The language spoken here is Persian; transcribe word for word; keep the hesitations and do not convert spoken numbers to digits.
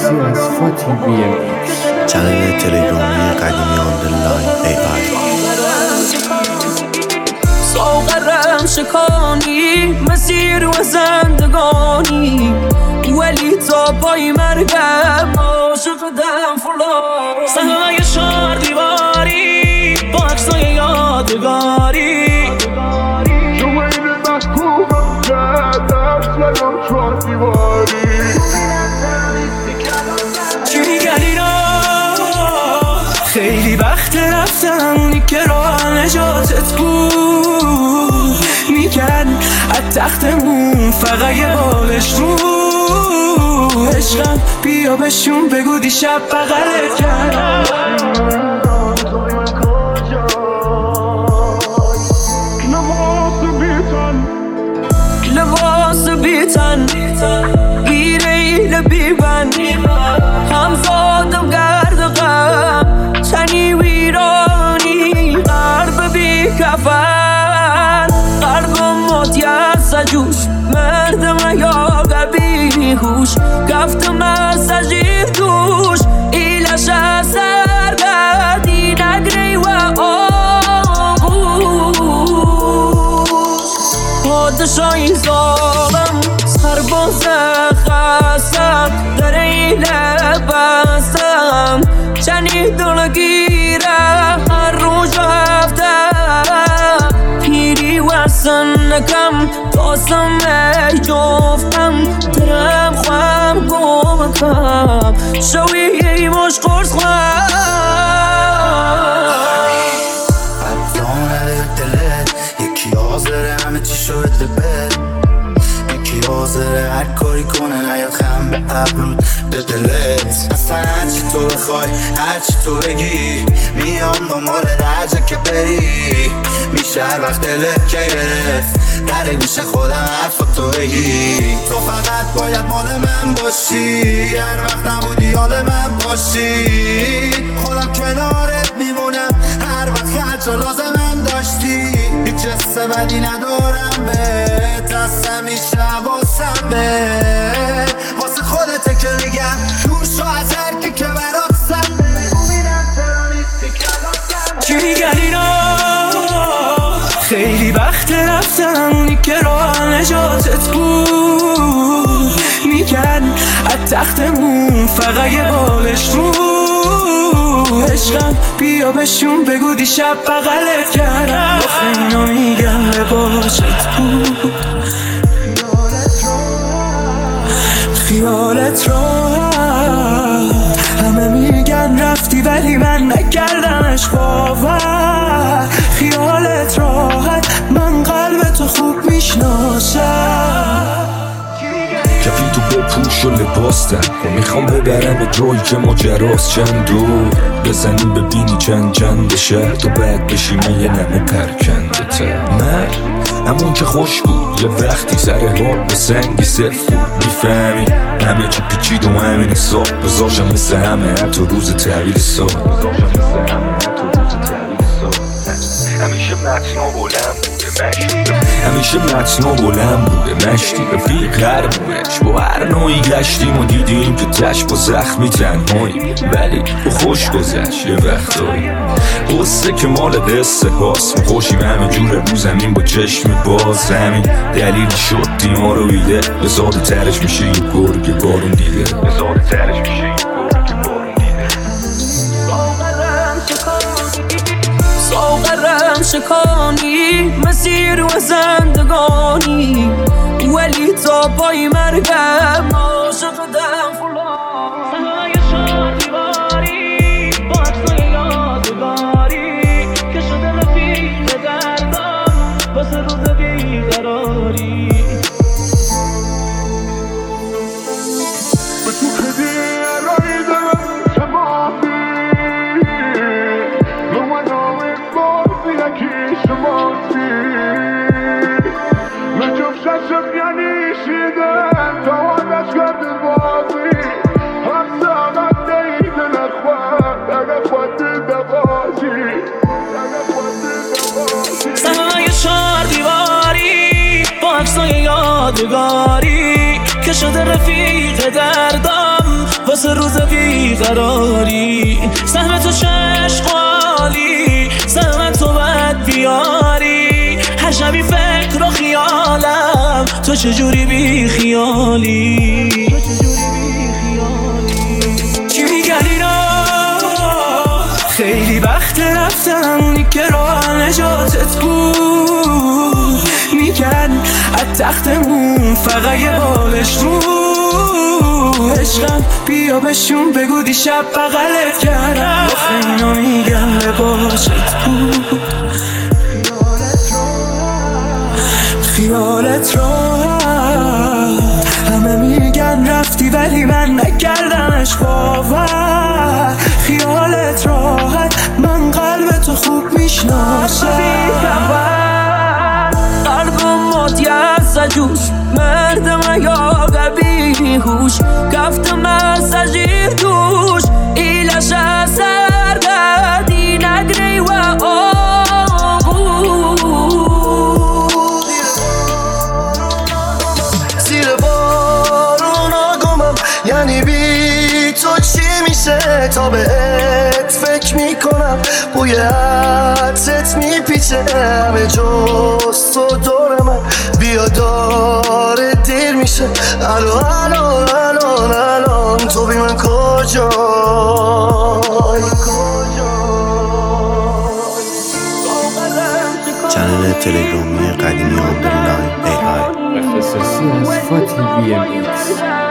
مرسی از فاتی بی ام ایکس. چنل تلگرامی قدیمی آندرلاین ای آی. ساغرم شکانی مسیر و زندگانی، ولی تا پای مرگم عاشقدم فلان. صحنه‌های شهر دیواری با عکسای یادگاری، چی میگن اینا؟ خیلی وقت رفتم اونی که راه نجاتت بود، میگن از تختمون فقط یه بالش رو. عشقم بیا بهشون بگو دیشب بغلت کردم. لباس بیتن گیره ایل بیبن، همزادم گرد غم تنی ویرانی، قلب بی کفن قلبم متیاس جوش، مردم یا قبی هوش گفتم از سجیر دوش، ایلش از سرگردی نگری و آغوش. پادشاهی ظالم سرباز خستم، در این لبستم چنی دلگیره هر روز هفتم، پیری و سنکم تاسم ای جفتم، درم خوام گمکم شوی مش قرص خوام. یکی حاضره همه چی شد بد، یکی حاضره هر کاری کنه نیاد خم به ابرود به دلت. اصلا هرچی تو بخوای هرچی تو بگی میام دنبال درجه که بری، میشه هر وقت دلت که گرفت در گوش خودم حرفا تو بگی. تو فقط باید مال من باشی، هر وقت نبودی حال من باشی، خودم کنارت میمونم هر وقت هرچا لازمم داشتی. هیچ حس بدی ندارم بهت، از همیشه حواسم بهت، واسه خودته که میگم دور شو از هرکی که برات سم. چی میگن اینا؟ خیلی وقت رفتم اونی که راه نجاتت بود، میگن از تختمون فقط یه بالش رو. عشقم بیا بهشون بگو دیشب بغلت کردم، آخه اینا میگن لباست بود، خیالت راحت. همه میگن رفتی ولی من نکردمش باور، خیالت راحت من قلب تو خوب میشناسم. کفی تو بپوش و لباس تن و میخوام ببرم به جایی که ماجراست، چند دور بزنی ببینی چند چند شهر تو بعد بشی من یه نمه پرکنده من همون که خوش بود یه وقتی سر حال به سنگی صفر بود، میفهمی همه چی پیچید و همین حساب بذاشم مثل همه حتی روز تحویل سال. همیشه متن و بلند بوده مشتی، همیشه متن و بلند بوده مشتی، رفیق قربونش با هر نوعی گشتیم و دیدیم که تش با زخمی تنهایی، ولی با خوش گذشت یه وقتایی. قصه که مال قصه هاست، خوشیم همه جور رو زمین با چشم باز، همین دلیل شد دیما رو بیده بزاده ترش میشه یه گرگ بارون دیده، بزاده ترش میشه یه گرگ بارون دیده. ساغرم شکانی مسیر و زندگانی، ولی تا پای مرگم عاشقدم فلان. صحنه‌های شهر دیواری با عکسای یادگاری، که شده رفیق دردم واسه روز بیقراری. صحنه‌های شهر دیواری با عکسای یادگاری، که شده رفیق دردم واسه روز بیقراری، سهم تو چشقالی، سهم تو بد بیاری، هر شبی فکر و خیالم تو چجوری بی خیالی. چی میگن اینا؟ خیلی وقت رفتم اونی که راه نجاتت بود، میگن از تختمون فقط یه بالش رو. عشقم بیا بهشون بگو دیشب بغلت کردم، آخه اینا میگن لباشت بود، خیالت راحت. همه میگن رفتی ولی من نکردمش باور، خیالت راحت، من قلب تو خوب میشناسم. قلبم متیاس جوش مردم یا قبی هوش، گفتم مساجی توش ایلاش اثر قدی نگری و آبود. زیر بارون آگمم یعنی بی تو چی میشه، تا بهت فکر میکنم بوی عطرت میپیچه همه جز تو دور من. بیا داره دیر میشه الان الان الان الان تو بی من کجای چنل تلگرامی قدیمی عبدالله ای آی اختصاصی از فاتی بی ام ایکس.